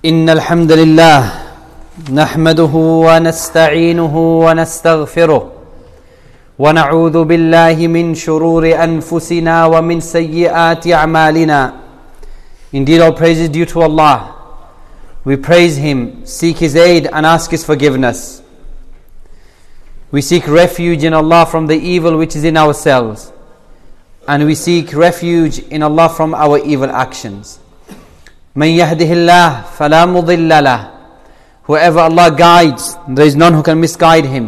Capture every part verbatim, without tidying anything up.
إن الحمد لله نحمده ونستعينه ونستغفره ونعوذ بالله من شرور أنفسنا ومن سيئات أعمالنا. Indeed, all praise is due to Allah. We praise Him, seek His aid and ask His forgiveness. We seek refuge in Allah from the evil which is in ourselves, and we seek refuge in Allah from our evil actions. من يهده الله فلا مضل له. Whoever Allah guides, there is none who can misguide him.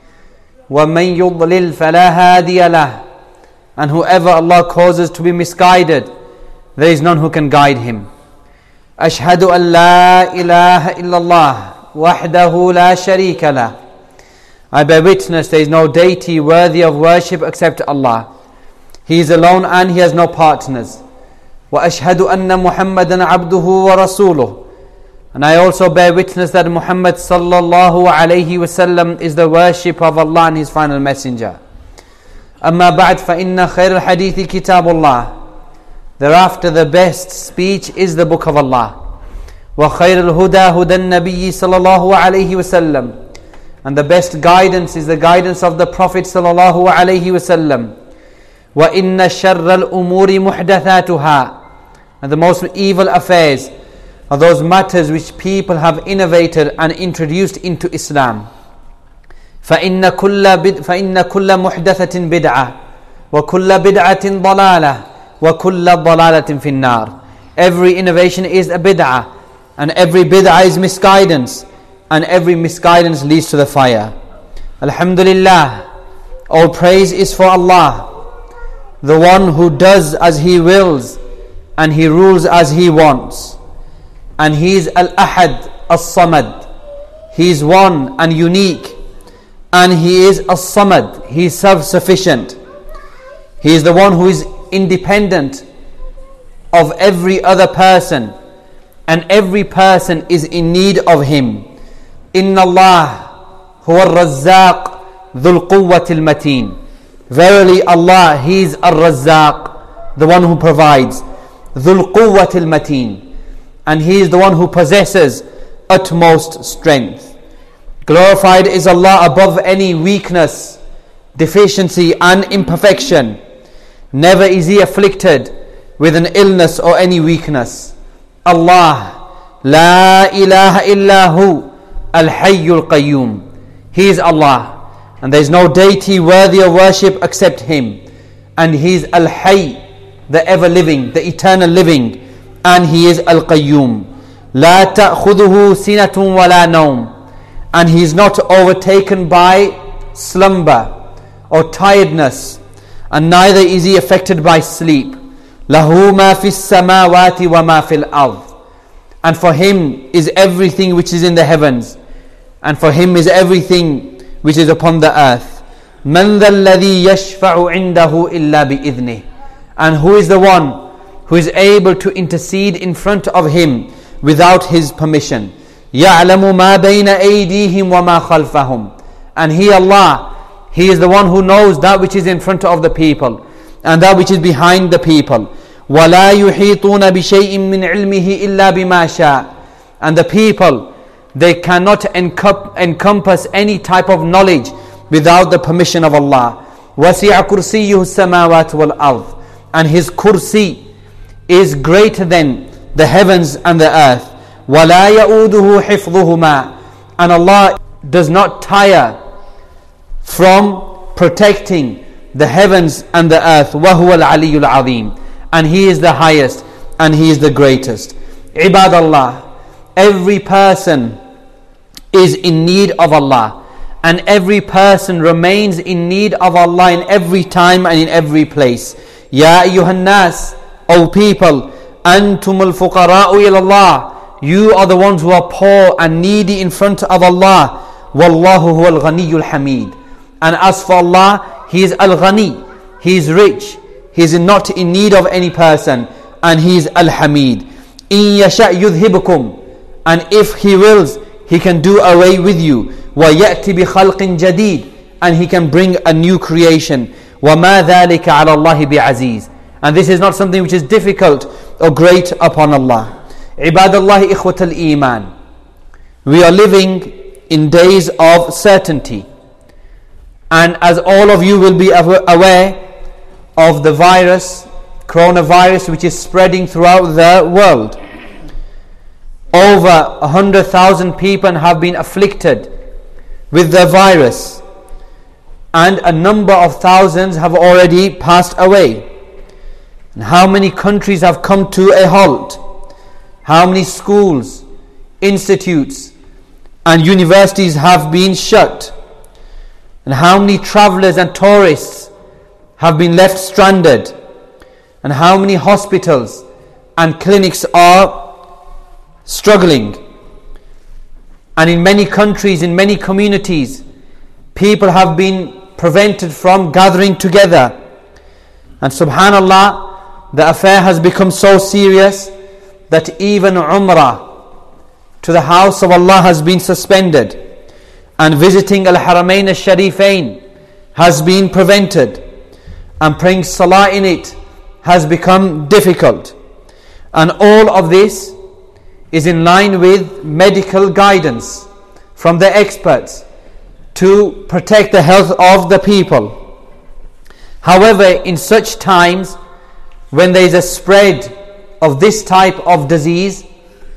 ومن يضلل فلا هادي له. And whoever Allah causes to be misguided, there is none who can guide him. أشهد أن لا إله إلا الله وحده لا شريك له. I bear witness there is no deity worthy of worship except Allah. He is alone and He has no partners. وأشهد أن محمدا عبده ورسوله. And I also bear witness that Muhammad sallallahu alayhi wasallam is the worship of Allah and His final messenger. أما بعد فإن خير الحديث كتاب الله. Thereafter the best speech is the book of Allah. وخير الهدى هدى النبي صلى الله عليه وسلم. And the best guidance is the guidance of the Prophet sallallahu alayhi wasallam. وَإِنَّ شَرَّ الْأُمُورِ مُحْدَثَاتُهَا. And the most evil affairs are those matters which people have innovated and introduced into Islam. فَإِنَّ كُلَّ, بد... فإن كل محدثة بدعة وكل بدعة ضلالة وكل ضلالة في النار. Every innovation is a bid'ah, and every bid'ah is misguidance, and every misguidance leads to the fire. Alhamdulillah, all praise is for Allah, the one who does as He wills and He rules as He wants. And He is Al-Ahad, As-Samad. He is one and unique, and He is As-Samad. He is self-sufficient. He is the one who is independent of every other person, and every person is in need of Him. Inna Allah huwa ar-Razzaq dhul quwwati al-mateen. Verily Allah, He is Ar-Razzaq, the one who provides, dhul quwwati al-mateen, and He is the one who possesses utmost strength. Glorified is Allah above any weakness, deficiency and imperfection. Never is He afflicted with an illness or any weakness. Allah, La ilaha illahu al-hayyul qayyum. He is Allah, and there is no deity worthy of worship except Him. And He is Al-Hayy, the ever-living, the eternal living. And He is Al-Qayyum. La ta'khuduhu sinatun wa la nawm. And He is not overtaken by slumber or tiredness, and neither is He affected by sleep. Lahu ma fis samawati wa ma fil ard. And for Him is everything which is in the heavens, and for Him is everything which is upon the earth. Man dhal ladhi yashfa'u indahu illa bi'idhnih. And who is the one who is able to intercede in front of Him without His permission? يَعْلَمُ مَا بَيْنَ أَيْدِيهِمْ وَمَا خَلْفَهُمْ. And He, Allah, He is the one who knows that which is in front of the people and that which is behind the people. وَلَا يُحِيطُونَ بِشَيْءٍ مِّنْ عِلْمِهِ إِلَّا بِمَا شَاءَ. And the people, they cannot encompass any type of knowledge without the permission of Allah. وَسِعَ كُرْسِيُّهُ السَّمَاوَاتِ وَالْأَرْضِ. And His kursi is greater than the heavens and the earth. وَلَا يَؤُودُهُ حِفْظُهُمَا. And Allah does not tire from protecting the heavens and the earth. وَهُوَ الْعَلِيُّ الْعَظِيمُ. And He is the highest and He is the greatest. Ibadallah, every person is in need of Allah, and every person remains in need of Allah in every time and in every place. Ya ayyuhan nas, O people, antumul fuqara'u ila Allah. You are the ones who are poor and needy in front of Allah. Wallahu huwal ghaniyyul hamid. And as for Allah, He is al-ghani, He is rich, He is not in need of any person, and He is al-hamid. In yasha' yudhibukum. And if He wills, He can do away with you. وَيَأْتِ بِخَلْقٍ جَدِيدٍ. And He can bring a new creation. وَمَا ذَلِكَ عَلَى اللَّهِ بِعَزِيزٍ. And this is not something which is difficult or great upon Allah. Ibadallah ikhwatal iman. We are living in days of certainty. And as all of you will be aware of the virus, coronavirus, which is spreading throughout the world. Over one hundred thousand people have been afflicted with the virus. And a number of thousands have already passed away. And how many countries have come to a halt? How many schools, institutes, and universities have been shut? And how many travelers and tourists have been left stranded? And how many hospitals and clinics are struggling? And in many countries, in many communities, people have been prevented from gathering together. And subhanallah, the affair has become so serious that even Umrah to the house of Allah has been suspended, and visiting Al-Haramain Al-Sharifain has been prevented, and praying Salah in it has become difficult. And all of this is in line with medical guidance from the experts to protect the health of the people. However, in such times when there is a spread of this type of disease,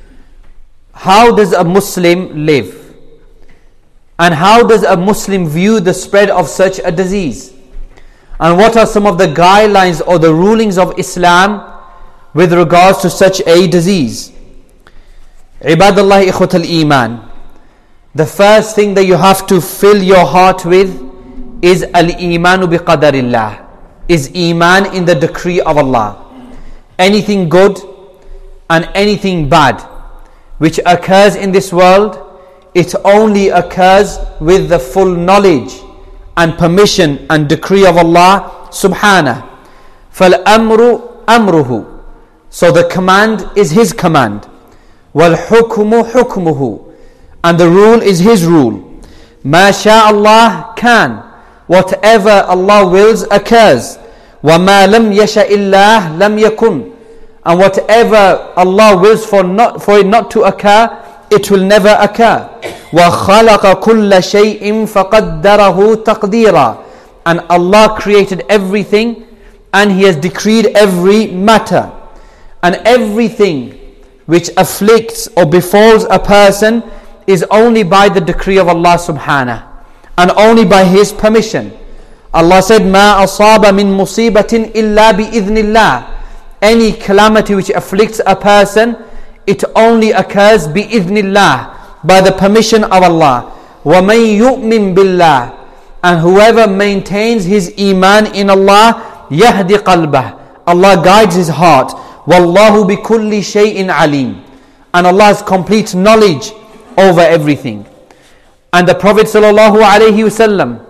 how does a Muslim live? And how does a Muslim view the spread of such a disease? And what are some of the guidelines or the rulings of Islam with regards to such a disease? Ibadallah ikhwatal iman. The first thing that you have to fill your heart with is al-imanu bi qadarillah, is iman in the decree of Allah. Anything good and anything bad which occurs in this world, it only occurs with the full knowledge and permission and decree of Allah subhanahu. فَالْأَمْرُ أَمْرُهُ. So the command is His command. وَالْحُكْمُ حُكْمُهُ. And the rule is His rule. مَا شَاءَ اللَّهُ كَانَ. Whatever Allah wills occurs. وَمَا لَمْ يَشَأِ اللَّهُ لَمْ يَكُنْ. And whatever Allah wills for not for it not to occur, it will never occur. وَخَلَقَ كُلَّ شَيْءٍ فَقَدَّرَهُ تَقْدِيرًا. And Allah created everything, and He has decreed every matter. And everything which afflicts or befalls a person is only by the decree of Allah subhanahu, and only by His permission. Allah said, مَا أَصَابَ مِن مُصِيبَةٍ إِلَّا بِإِذْنِ اللَّهِ. Any calamity which afflicts a person, it only occurs بِإِذْنِ by the permission of Allah. وَمَن يُؤْمِن بِاللَّهِ. And whoever maintains his iman in Allah, يَهْدِ قَلْبَهِ. Allah guides his heart. وَاللَّهُ بِكُلِّ شَيْءٍ عَلِيمٍ. And Allah has complete knowledge over everything. And the Prophet sallallahu alaihi wasallam,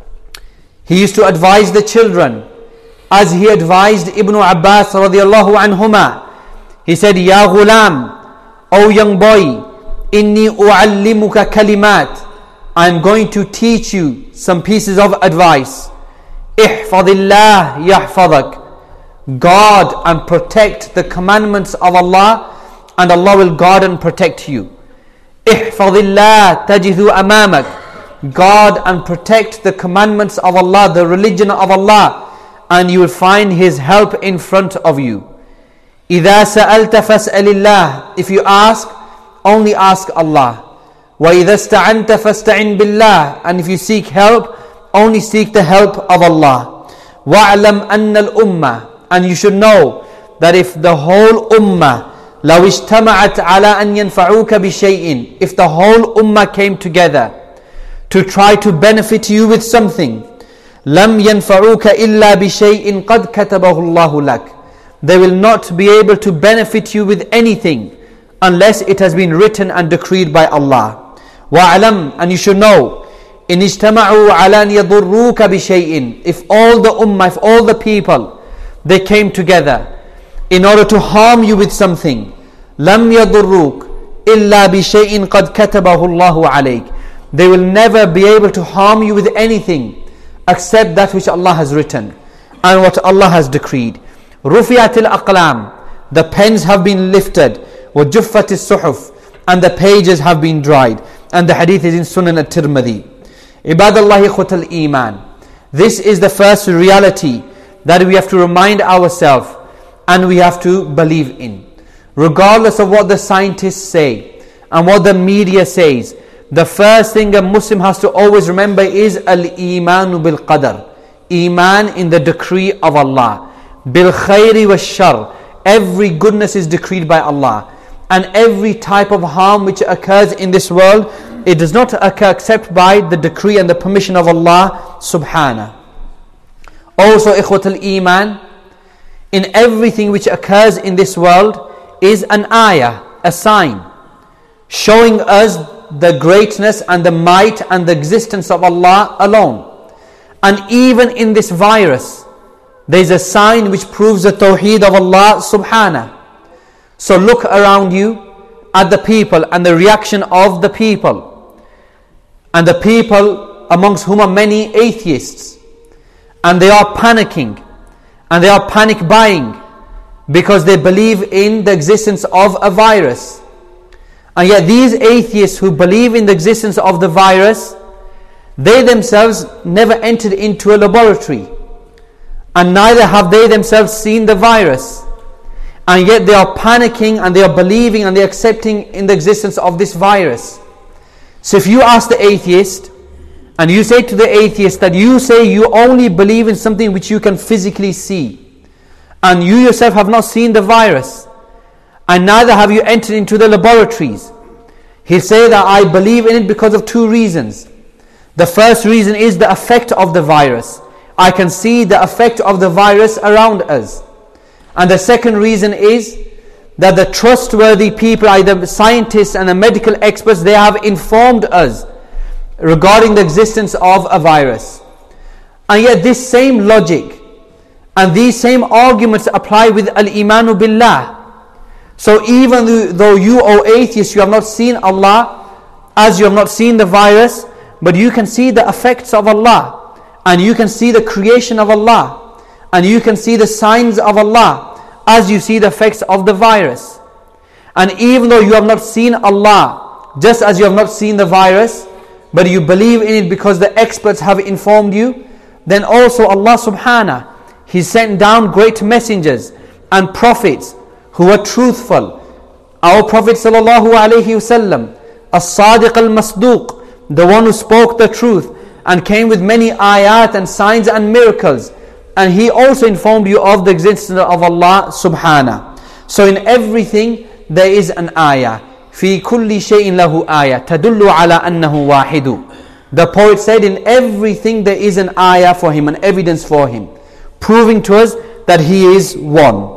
he used to advise the children, as he advised Ibn Abbas radiyallahu anhuma. He said, Ya ghulam, O young boy, inni u'allimuka kalimat. I am going to teach you some pieces of advice. Ihfadillah yahfadak. Guard and protect the commandments of Allah, and Allah will guard and protect you. Ihfadillah tajidhu amamak. Guard and protect the commandments of Allah, the religion of Allah, and you will find His help in front of you. إِذَا سَأَلْتَ فَاسْأَلِ اللَّهِ. If you ask, only ask Allah. وَإِذَا اسْتَعَنْتَ فَاسْتَعِنْ بِاللَّهِ. And if you seek help, only seek the help of Allah. وَاعْلَمْ أَنَّ الْأُمَّةِ. And you should know that if the whole ummah, لَوْ اجْتَمَعَتْ عَلَىٰ أَنْ يَنْفَعُوكَ بِشَيْءٍ. If the whole ummah came together to try to benefit you with something, لَمْ يَنْفَعُوكَ إِلَّا بِشَيْءٍ قَدْ كَتَبَهُ اللَّهُ لَكَ. They will not be able to benefit you with anything unless it has been written and decreed by Allah. وَاعْلَمْ. And you should know, إِنِ اجْتَمَعُوا عَلَى أَنْ يَضُرُّوكَ بِشَيْءٍ. If all the ummah, if all the people, they came together in order to harm you with something, لَمْ يَضُرُّوكَ إِلَّا بِشَيْءٍ قَدْ كَتَبَهُ اللَّهُ عَلَيْكَ. They will never be able to harm you with anything except that which Allah has written and what Allah has decreed. رُفِعَتِ الْأَقْلَامِ. The pens have been lifted. وَجُفَّتِ الصُّحُفِ, and the pages have been dried. And the hadith is in Sunan al-Tirmidhi. Ibadallahi ikhwatal iman. This is the first reality that we have to remind ourselves and we have to believe in. Regardless of what the scientists say and what the media says, the first thing a Muslim has to always remember is al-imanu bil-qadar. Iman in the decree of Allah. Bil-khayri wa-shar. Every goodness is decreed by Allah. And every type of harm which occurs in this world, it does not occur except by the decree and the permission of Allah subhanahu. Also, ikhwatul iman, in everything which occurs in this world is an ayah, a sign, showing us the greatness and the might and the existence of Allah alone. And even in this virus, there is a sign which proves the tawheed of Allah subhanahu. So look around you at the people and the reaction of the people. And the people amongst whom are many atheists. And they are panicking. And they are panic buying. Because they believe in the existence of a virus. And yet these atheists who believe in the existence of the virus, they themselves never entered into a laboratory. And neither have they themselves seen the virus. And yet they are panicking and they are believing and they are accepting in the existence of this virus. So if you ask the atheist, and you say to the atheist that you say you only believe in something which you can physically see, and you yourself have not seen the virus, and neither have you entered into the laboratories, he'll say that I believe in it because of two reasons. The first reason is the effect of the virus. I can see the effect of the virus around us. And the second reason is that the trustworthy people, either scientists and the medical experts, they have informed us regarding the existence of a virus. And yet this same logic and these same arguments apply with al-imanu billah. So even though you, O atheists, you have not seen Allah, as you have not seen the virus, but you can see the effects of Allah, and you can see the creation of Allah, and you can see the signs of Allah as you see the effects of the virus. And even though you have not seen Allah, just as you have not seen the virus, but you believe in it because the experts have informed you, then also Allah subhanahu, He sent down great messengers and prophets who were truthful. Our Prophet sallallahu alaihi wasallam, as-sadiq al-masduq, the one who spoke the truth and came with many ayat and signs and miracles. And he also informed you of the existence of Allah subhanahu. So in everything there is an ayah. في كل شيء له آية تدل على أنه واحد. The poet said in everything there is an ayah for him, an evidence for him, proving to us that he is one.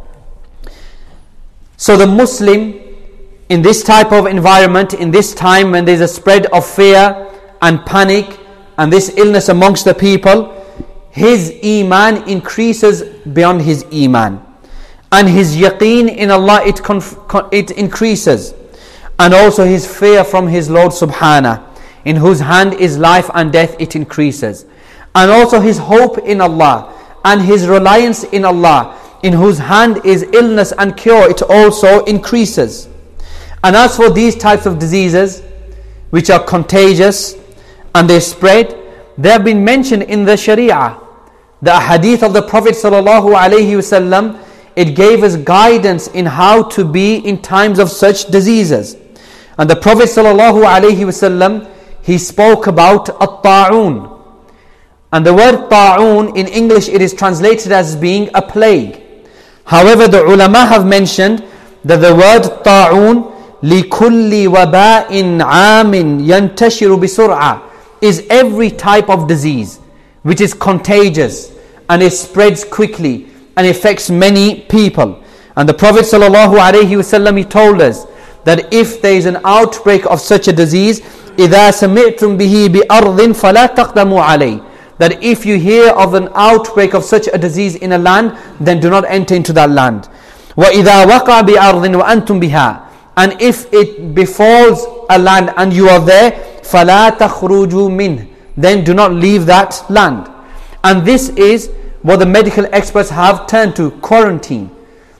So the Muslim, in this type of environment, in this time when there is a spread of fear and panic and this illness amongst the people, his iman increases beyond his iman, and his yaqeen in Allah, it, conf- it increases, and also his fear from his Lord subhanahu, in whose hand is life and death, it increases, and also his hope in Allah and his reliance in Allah, in whose hand is illness and cure, it also increases. And as for these types of diseases which are contagious and they spread, they have been mentioned in the Sharia. The hadith of the Prophet sallallahu alaihi wasallam, it gave us guidance in how to be in times of such diseases. And the Prophet sallallahu alaihi wasallam, he spoke about at-ta'un. And the word ta'un in English, it is translated as being a plague. However, the ulama have mentioned that the word ta'un لِكُلِّ وَبَاءٍ عَامٍ يَنْتَشِرُ بِسُرْعَةٍ is every type of disease which is contagious and it spreads quickly and affects many people. And the Prophet ﷺ, he told us that if there is an outbreak of such a disease, إِذَا سَمِعْتُمْ بِهِ بِأَرْضٍ فَلَا تَقْدَمُوا عَلَيْهِ, that if you hear of an outbreak of such a disease in a land, then do not enter into that land. وَإِذَا وَقَعَ بِأَرْضٍ وَأَنْتُمْ بِهَا, and if it befalls a land and you are there, فَلَا تَخْرُجُوا مِنْهِ, then do not leave that land. And this is what the medical experts have turned to, quarantine.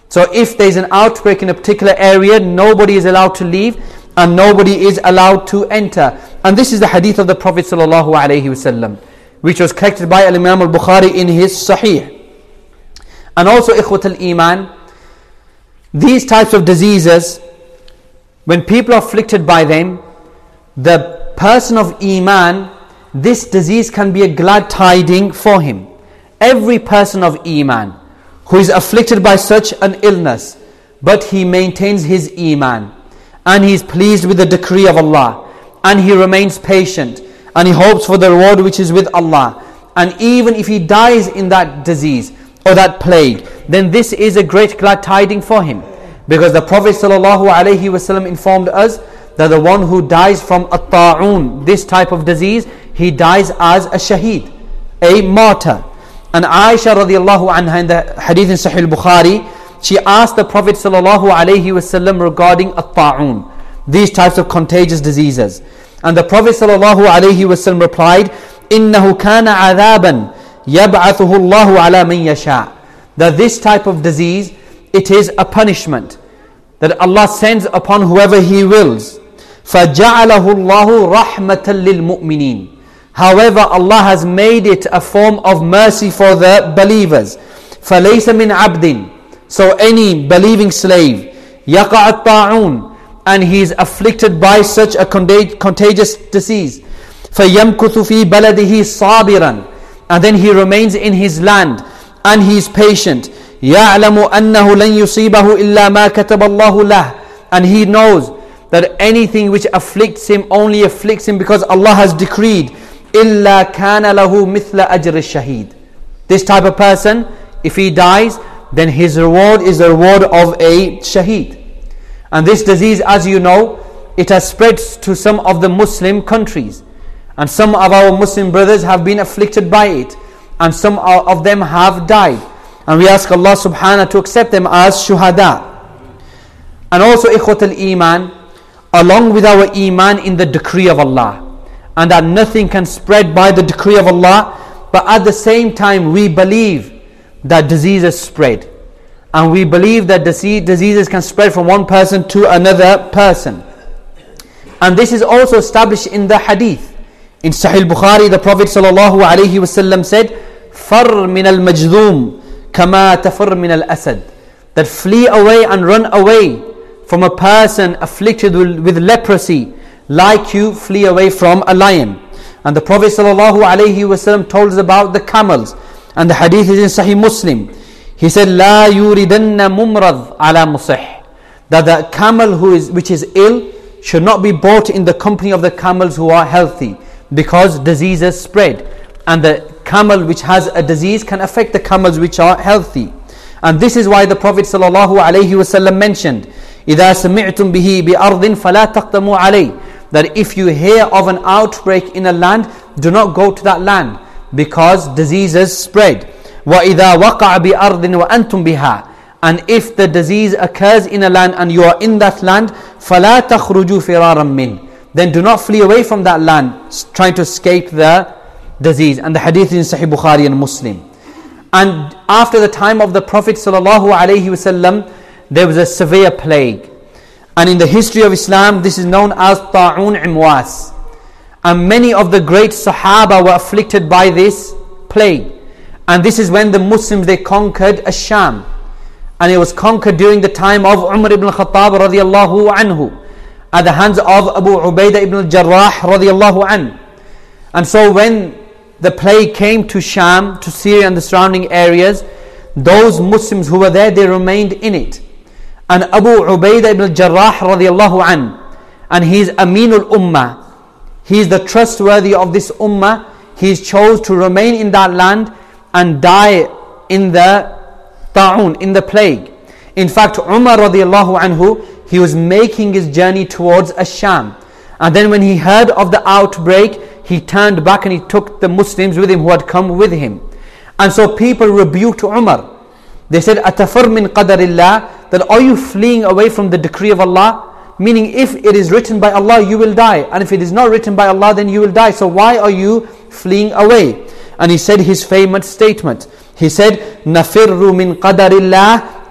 So if there's an outbreak in a particular area, nobody is allowed to leave and nobody is allowed to enter. And this is the hadith of the Prophet sallallahu alaihi wasallam, which was collected by Imam al-Bukhari in his Sahih. And also, ikhwat al-Iman, these types of diseases, when people are afflicted by them, the person of Iman, this disease can be a glad tiding for him. Every person of Iman who is afflicted by such an illness, but he maintains his Iman, and he is pleased with the decree of Allah, and he remains patient, and he hopes for the reward which is with Allah, and even if he dies in that disease or that plague, then this is a great glad tiding for him. Because the Prophet ﷺ informed us that the one who dies from at-ta'un, this type of disease, he dies as a shaheed, a martyr. And Aisha radiallahu anha, in the hadith in Sahih al-Bukhari, she asked the Prophet ﷺ regarding at-ta'un, these types of contagious diseases. And the Prophet ﷺ replied, إِنَّهُ كَانَ عَذَابًا يَبْعَثُهُ اللَّهُ عَلَى مَنْ يَشَاءُ. That this type of disease, it is a punishment that Allah sends upon whoever He wills. فَجَعَلَهُ اللَّهُ رَحْمَةً لِلْمُؤْمِنِينَ. However, Allah has made it a form of mercy for the believers. فَلَيْسَ مِنْ عَبْدٍ. So any believing slave, يَقَعَ الطَّاعُونَ, and he is afflicted by such a contagious disease, فَيَمْكُثُ فِي بَلَدِهِ صَابِرًا, and then he remains in his land, and he is patient. يَعْلَمُ أَنَّهُ لَنْ يُصِيبَهُ إِلَّا مَا كَتَبَ اللَّهُ لَهُ. And he knows that anything which afflicts him only afflicts him because Allah has decreed. إِلَّا كَانَ لَهُ مِثْلَ أَجْرِ الشَّهِيدِ. This type of person, if he dies, then his reward is the reward of a shaheed. And this disease, as you know, it has spread to some of the Muslim countries. And some of our Muslim brothers have been afflicted by it. And some of them have died. And we ask Allah subhanahu to accept them as shuhada. And also, ikhwat al-Iman, along with our Iman in the decree of Allah, and that nothing can spread by the decree of Allah, but at the same time we believe that diseases spread, and we believe that diseases can spread from one person to another person. And this is also established in the hadith. In Sahih Bukhari, the Prophet sallallahu alaihi wasallam said, "Far min al-majdhum kama tafar min al-asad." That flee away and run away from a person afflicted with leprosy, like you flee away from a lion. And the Prophet sallallahu alaihi wasallam told us about the camels, and the hadith is in Sahih Muslim. He said, "La yuridanna mumrad ala musih." That the camel who is which is ill should not be brought in the company of the camels who are healthy, because diseases spread, and the camel which has a disease can affect the camels which are healthy. And this is why the Prophet sallallahu alaihi wasallam mentioned, إِذَا سَمِعْتُمْ بِهِ بِأَرْضٍ فَلَا تَقْتَمُوا عَلَيْهِ. That if you hear of an outbreak in a land, do not go to that land, because diseases spread. وَإِذَا وَقَعَ بِأَرْضٍ وَأَنْتُمْ بِهَا. And if the disease occurs in a land and you are in that land, فَلَا تَخْرُجُوا فِرَارًا مِّنْ. Then do not flee away from that land, trying to escape the disease. And the hadith is in Sahih Bukhari and Muslim. And after the time of the Prophet sallallahu alaihi wasallam, there was a severe plague. And in the history of Islam, this is known as Ta'un Imwas. And many of the great Sahaba were afflicted by this plague. And this is when the Muslims, they conquered Ash-Sham. And it was conquered during the time of Umar ibn Khattab radiallahu anhu, at the hands of Abu Ubaidah ibn al-Jarrah radiallahu anhu. And so when the plague came to Sham, to Syria and the surrounding areas, those Muslims who were there, they remained in it. And Abu Ubaidah ibn al-Jarrah radiallahu anhu, and he is Aminul Ummah, he is the trustworthy of this Ummah, he chose to remain in that land and die in the ta'un, in the plague. In fact, Umar radiallahu anhu, he was making his journey towards Ash-Sham. And then when he heard of the outbreak, he turned back and he took the Muslims with him who had come with him. And so people rebuked Umar. They said, "Atafar min qadarillah," that are you fleeing away from the decree of Allah? Meaning, if it is written by Allah, you will die. And if it is not written by Allah, then you will die. So why are you fleeing away? And he said his famous statement. He said, "Nafirru min qadarillah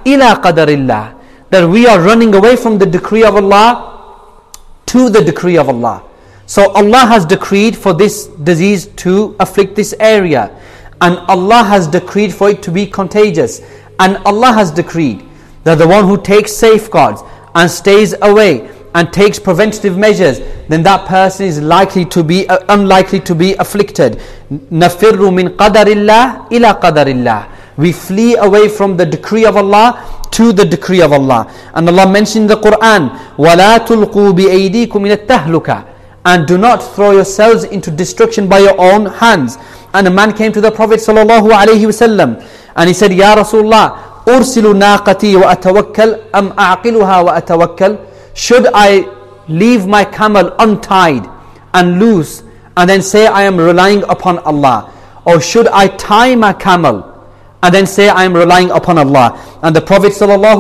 ila qadarillah. That we are running away from the decree of Allah to the decree of Allah. So Allah has decreed for this disease to afflict this area. And Allah has decreed for it to be contagious. And Allah has decreed that the one who takes safeguards and stays away and takes preventative measures, then that person is likely to be uh, unlikely to be afflicted. نَفِرُّ مِنْ قَدَرِ اللَّهِ إِلَى قَدَرِ اللَّهِ. We flee away from the decree of Allah to the decree of Allah. And Allah mentioned in the Quran, وَلَا تُلْقُوا بِأَيْدِيكُمْ إِلَى التَّهْلُكَةِ. And do not throw yourselves into destruction by your own hands. And a man came to the Prophet sallallahu alaihi wasallam and he said, Ya Rasulullah, أُرْسِلُ نَاقَتِي وَأَتَوَكَّلْ أَمْ أَعْقِلُهَا وَأَتَوَكَّلْ. Should I leave my camel untied and loose and then say I am relying upon Allah? Or should I tie my camel and then say I am relying upon Allah? And the Prophet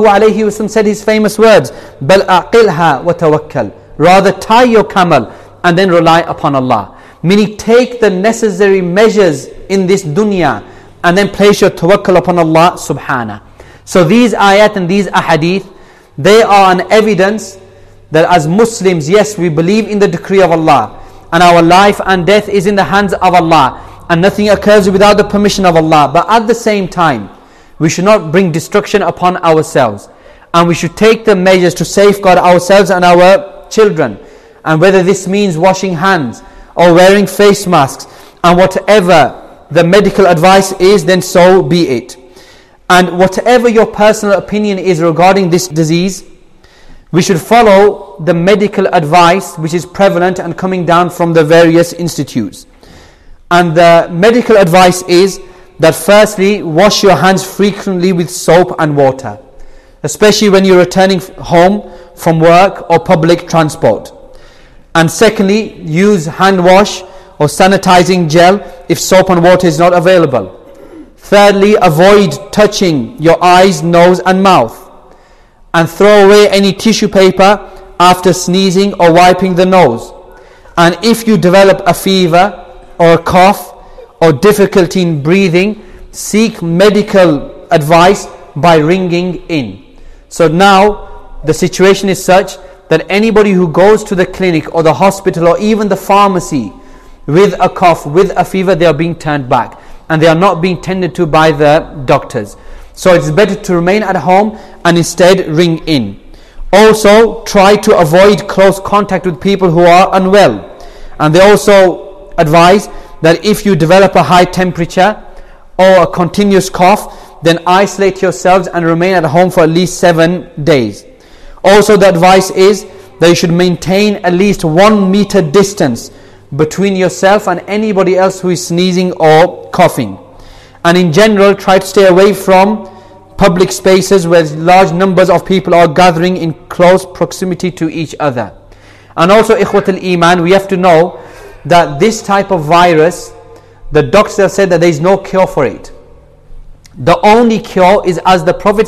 ﷺ said his famous words, بَلْ أَعْقِلْهَا وَتَوَكَّلْ. Rather tie your camel and then rely upon Allah. Meaning take the necessary measures in this dunya and then place your tawakkul upon Allah subhanahu. So these ayat and these ahadith, they are an evidence that as Muslims, yes, we believe in the decree of Allah and our life and death is in the hands of Allah and nothing occurs without the permission of Allah. But at the same time, we should not bring destruction upon ourselves, and we should take the measures to safeguard ourselves and our children. And whether this means washing hands or wearing face masks and whatever the medical advice is, then so be it. And whatever your personal opinion is regarding this disease, we should follow the medical advice which is prevalent and coming down from the various institutes. And the medical advice is that firstly, wash your hands frequently with soap and water, especially when you're returning home from work or public transport. And secondly, use hand wash or sanitizing gel if soap and water is not available. Thirdly, avoid touching your eyes, nose and mouth. And throw away any tissue paper after sneezing or wiping the nose. And if you develop a fever or a cough or difficulty in breathing, seek medical advice by ringing in. So now the situation is such that anybody who goes to the clinic or the hospital or even the pharmacy with a cough, with a fever, they are being turned back and they are not being tended to by the doctors. So it's better to remain at home and instead ring in. Also, try to avoid close contact with people who are unwell. And they also advise that if you develop a high temperature or a continuous cough, then isolate yourselves and remain at home for at least seven days. Also, the advice is that you should maintain at least one meter distance between yourself and anybody else who is sneezing or coughing. And in general, try to stay away from public spaces where large numbers of people are gathering in close proximity to each other. And also, ikhwat al-iman, we have to know that this type of virus, the doctors have said that there is no cure for it. The only cure is, as the Prophet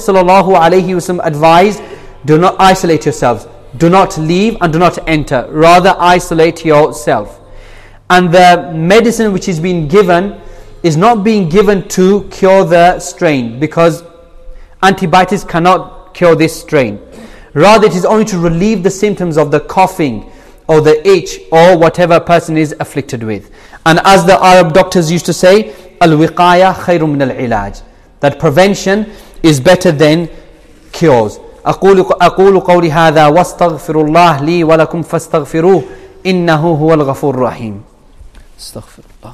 ﷺ advised, do not isolate yourselves. Do not leave and do not enter. Rather isolate yourself. And the medicine which is being given is not being given to cure the strain, because antibiotics cannot cure this strain. Rather, it is only to relieve the symptoms of the coughing or the itch or whatever a person is afflicted with. And as the Arab doctors used to say, al-wiqaya khayrun min al-ilaj, that prevention is better than cures. أقول أقول قولي هذا واستغفر الله لي ولكم فاستغفروه إنه هو الغفور الرحيم. استغفر الله.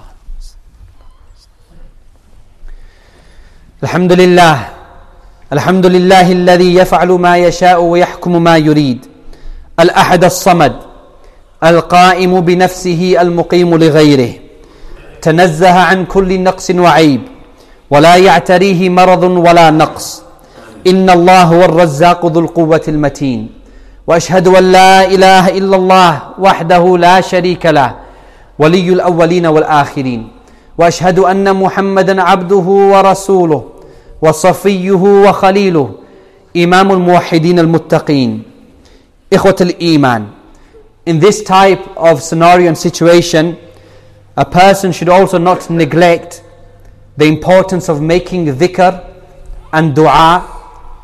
الحمد لله الحمد لله الذي يفعل ما يشاء ويحكم ما يريد، الأحد الصمد القائم بنفسه المقيم لغيره، تنزه عن كل نقص وعيب ولا يعتريه مرض ولا نقص. إن الله هو الرزاق ذو القوة المتين، وأشهد أن لا إله إلا الله وحده لا شريك له ولي الأولين والآخرين، وأشهد أن محمدا عبده ورسوله وصفيه وخليله إمام الموحدين المتقين. إخوة الإيمان, in this type of scenario and situation, a person should also not neglect the importance of making dhikr and dua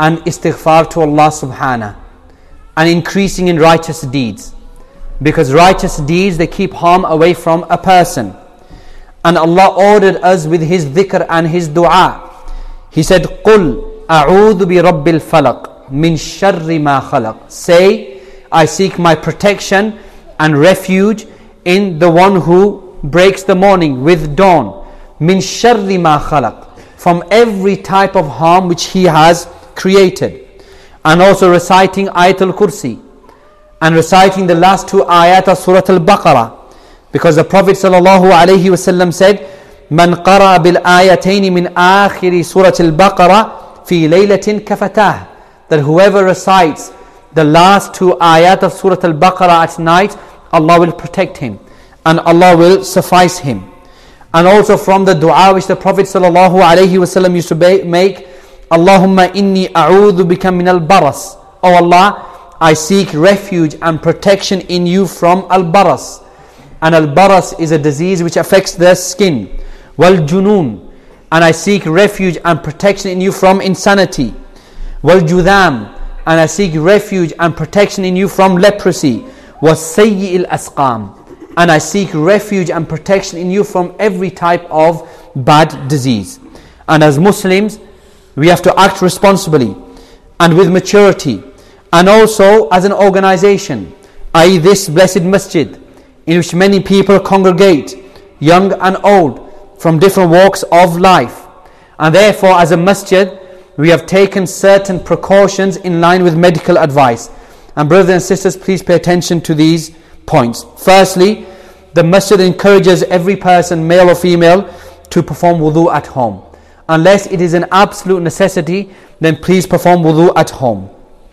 and istighfar to Allah subhanahu, and increasing in righteous deeds, because righteous deeds, they keep harm away from a person. And Allah ordered us with His dhikr and His dua. He said, قُلْ أَعُوذُ بِرَبِّ الْفَلَقِ مِنْ شَرِّ مَا خَلَقَ. Say, I seek my protection and refuge in the one who breaks the morning with dawn. مِنْ شَرِّ مَا خَلَقَ. From every type of harm which He has created. And also reciting Ayatul Kursi, and reciting the last two ayat of Surah Al-Baqarah, because the Prophet sallallahu alaihi wasallam said, "Man qara bil ayatayn min akhir Surah Al-Baqarah fi laylatin kafatah." That whoever recites the last two ayat of Surah Al-Baqarah at night, Allah will protect him and Allah will suffice him. And also from the dua which the Prophet sallallahu alaihi wasallam used to make, Allahumma inni a'udhu bika min al-baras. Oh Allah, I seek refuge and protection in you from al-baras. And al-baras is a disease which affects the skin. Wal junun. And I seek refuge and protection in you from insanity. Wal judam. And I seek refuge and protection in you from leprosy. Was sayyi al-asqam. And I seek refuge and protection in you from every type of bad disease. And as Muslims, we have to act responsibly and with maturity, and also as an organization, that is this blessed masjid, in which many people congregate, young and old, from different walks of life. And therefore, as a masjid, we have taken certain precautions in line with medical advice. And brothers and sisters, please pay attention to these points. Firstly, the masjid encourages every person, male or female, to perform wudu at home. Unless it is an absolute necessity, then please perform wudu at home.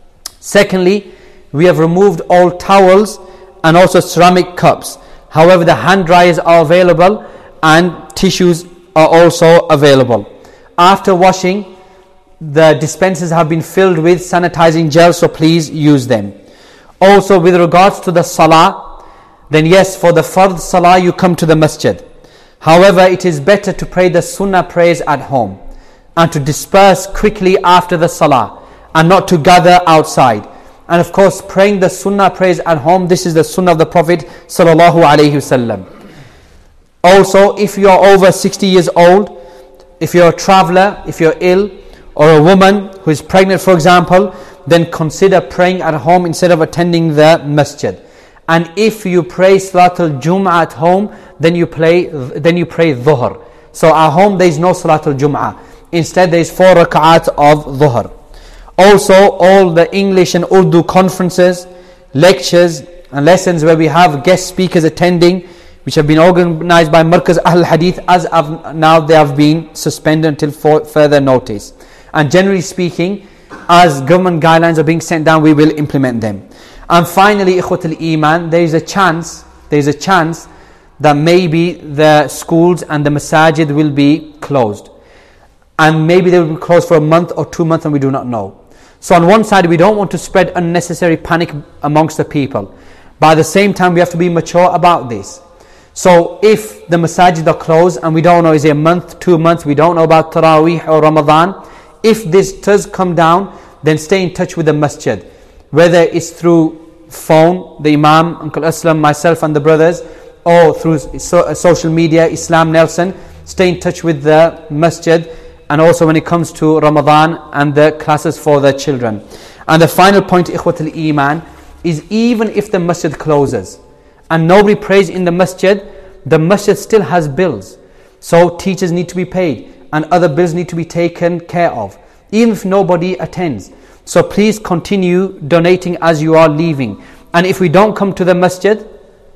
Secondly, we have removed all towels and also ceramic cups. However, the hand dryers are available and tissues are also available. After washing, the dispensers have been filled with sanitizing gel, so please use them. Also, with regards to the salah, then yes, for the fard salah you come to the masjid. However, it is better to pray the sunnah prayers at home and to disperse quickly after the salah and not to gather outside. And of course, praying the sunnah prayers at home, this is the sunnah of the Prophet sallallahu alaihi wasallam. Also, if you are over sixty years old, if you're a traveler, if you're ill, or a woman who is pregnant, for example, then consider praying at home instead of attending the masjid. And if you pray Salatul Jum'ah at home, then you play, then you pray Dhuhr. So at home there is no Salatul Jum'ah. Instead there is four rak'at of Dhuhr. Also, all the English and Urdu conferences, lectures and lessons where we have guest speakers attending, which have been organized by Markaz Ahl Hadith, as of now they have been suspended until for further notice. And generally speaking, as government guidelines are being sent down, we will implement them. And finally, Ikhwatul Iman, there is a chance, there is a chance that maybe the schools and the masajid will be closed. And maybe they will be closed for a month or two months and we do not know. So on one side, we don't want to spread unnecessary panic amongst the people. But at the same time, we have to be mature about this. So if the masajid are closed and we don't know, is it a month, two months, we don't know about Taraweeh or Ramadan. If this does come down, then stay in touch with the masjid. Whether it's through phone, the Imam, Uncle Aslam, myself and the brothers, or through so, social media, Islam Nelson, stay in touch with the masjid. And also when it comes to Ramadan and the classes for the children. And the final point, Ikhwatul Iman, is even if the masjid closes and nobody prays in the masjid, the masjid still has bills. So teachers need to be paid and other bills need to be taken care of, even if nobody attends. So please continue donating as you are leaving. And if we don't come to the masjid,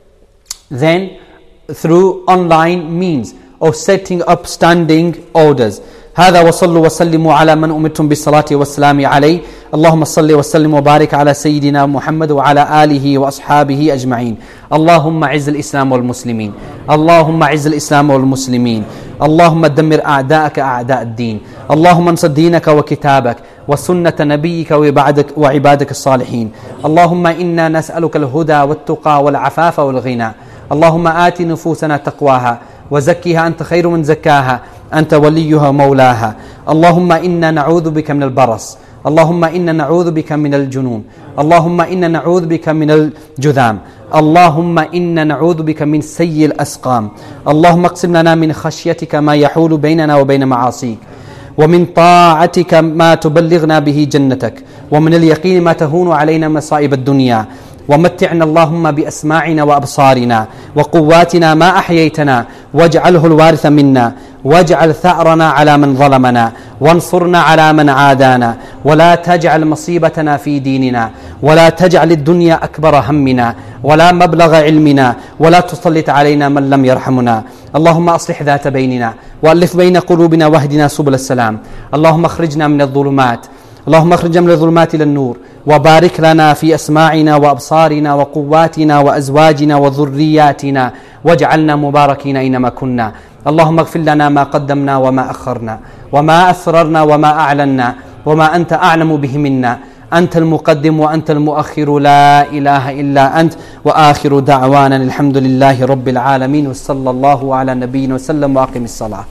then through online means of setting up standing orders. هذا وصلوا وسلموا على من أمرتم بالصلاة والسلام عليه اللهم صل وسلم وبارك على سيدنا محمد وعلى آله وأصحابه أجمعين اللهم عز الإسلام والمسلمين اللهم عز الإسلام والمسلمين اللهم دمر أعداءك أعداء الدين اللهم انصر دينك وكتابك وسنة نبيك وعبادك, وعبادك الصالحين اللهم إنا نسألك الهدى والتقى والعفاف والغنى اللهم آت نفوسنا تقواها وزكها أنت خير من زكاها أنت وليها مولاها اللهم إنا نعوذ بك من البرص اللهم إنا نعوذ بك من الجنون، اللهم إنا نعوذ بك من الجذام، اللهم إنا نعوذ بك من سيء الأسقام. اللهم اقسم لنا من خشيتك ما يحول بيننا وبين معاصيك، ومن طاعتك ما تبلغنا به جنتك، ومن اليقين ما تهون علينا مصائب الدنيا. ومتعنا اللهم بأسماعنا وأبصارنا وقواتنا ما أحييتنا، واجعله الوارث منا، واجعل ثأرنا على من ظلمنا، وانصرنا على من عادانا، ولا تجعل مصيبتنا في ديننا، ولا تجعل الدنيا أكبر همنا ولا مبلغ علمنا، ولا تسلط علينا من لم يرحمنا. اللهم أصلح ذات بيننا، وألف بين قلوبنا، واهدنا سبل السلام. اللهم اخرجنا من الظلمات اللهم اخرجنا من الظلمات إلى النور، وبارك لنا في أسماعنا وأبصارنا وقواتنا وأزواجنا وذرياتنا، واجعلنا مباركين أينما كنا. اللهم اغفر لنا ما قدمنا وما أخرنا، وما أسررنا وما أعلنا، وما أنت أعلم به منا. أنت المقدم وأنت المؤخر، لا إله إلا أنت. وآخر دعوانا الحمد لله رب العالمين، وصلى الله على نبينا وسلم، وأقم الصلاة.